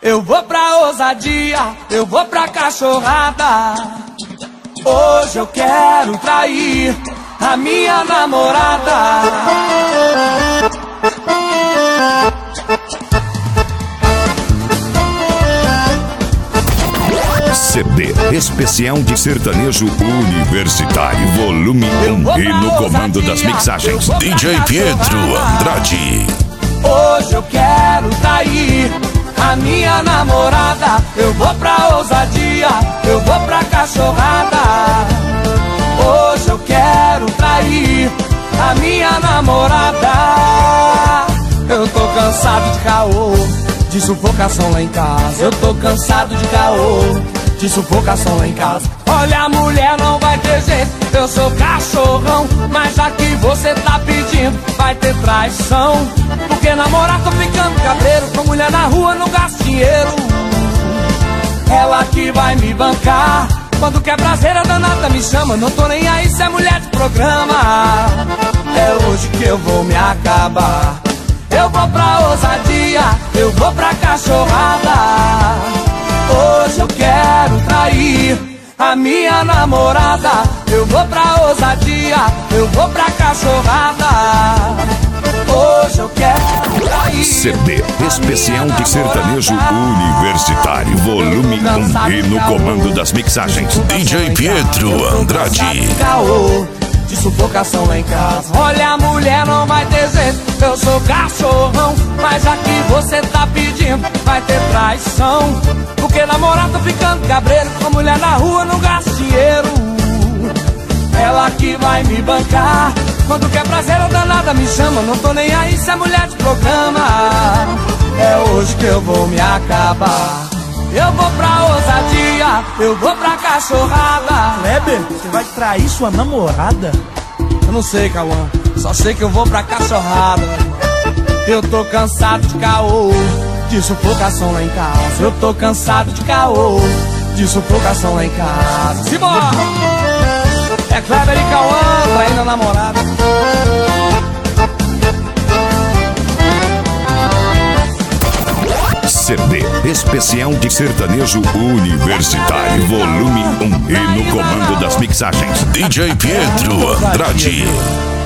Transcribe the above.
Eu vou pra ousadia, eu vou pra cachorrada. Hoje eu quero trair a minha namorada. CD especial de sertanejo universitário, volume 1. E no comando das mixagens, DJ Pietro Andrade. Hoje eu quero trair a minha namorada. Eu vou pra ousadia, eu vou pra cachorrada. Hoje eu quero trair a minha namorada. Eu tô cansado de caô, de sufocação lá em casa. Eu tô cansado de caô, de sufocação lá em casa. Olha, mulher, não vai ter jeito, eu sou cachorrão. Mas já que você tá pedindo, vai ter traição. Porque namorar tô ficando cabreiro, com mulher na rua não gasto dinheiro. Ela que vai me bancar, quando quer prazer a danada me chama. Não tô nem aí se é mulher de programa. É hoje que eu vou me acabar. Eu vou pra ousadia, eu vou pra cachorrada. Hoje eu quero trair a minha namorada. Eu vou pra ousadia, eu vou pra cachorrada. Hoje eu quero trair. CD especial de sertanejo universitário, volume 1. E no comando das mixagens, DJ Pietro Andrade. De sufocação lá em casa. Olha, mulher, não vai ter jeito, eu sou cachorrão. Mas já que você tá pedindo, vai ter traição. Porque namorar tô ficando cabreiro, com mulher na rua não gasto dinheiro. Ela que vai me bancar, quando quer prazer a danada me chama. Não tô nem aí se é mulher de programa. É hoje que eu vou me acabar. Eu vou pra ousadia, eu vou pra cachorrada. Kleber, você vai trair sua namorada? Eu não sei, Cauã, só sei que eu vou pra cachorrada. Eu tô cansado de caô, de sufocação lá em casa. Eu tô cansado de caô, de sufocação lá em casa. Simbora! É Kleber e Cauã, traindo a namorada. CD especial de sertanejo universitário, volume 1. E no comando das mixagens, DJ Pietro Andrade.